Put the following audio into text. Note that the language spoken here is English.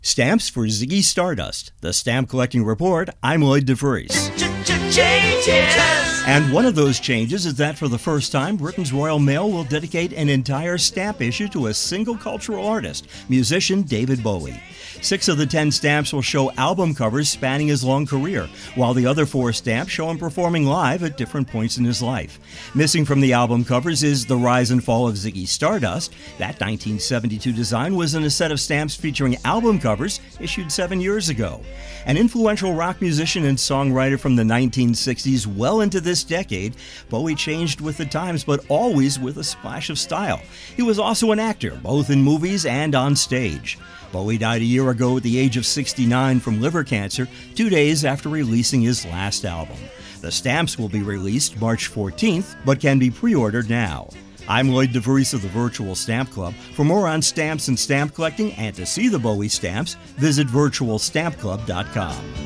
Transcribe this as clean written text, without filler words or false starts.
Stamps for Ziggy Stardust, the Stamp Collecting Report. I'm Lloyd DeVries. Changes! And one of those changes is that for the first time, Britain's Royal Mail will dedicate an entire stamp issue to a single cultural artist, musician David Bowie. 6 of the 10 stamps will show album covers spanning his long career, while the other 4 stamps show him performing live at different points in his life. Missing from the album covers is The Rise and Fall of Ziggy Stardust. That 1972 design was in a set of stamps featuring album covers issued 7 years ago. An influential rock musician and songwriter from the 1960s well into this decade, Bowie changed with the times, but always with a splash of style. He was also an actor, both in movies and on stage. Bowie died a year ago at the age of 69 from liver cancer, 2 days after releasing his last album. The stamps will be released March 14th, but can be pre-ordered now. I'm Lloyd DeVries of the Virtual Stamp Club. For more on stamps and stamp collecting and to see the Bowie stamps, visit virtualstampclub.com.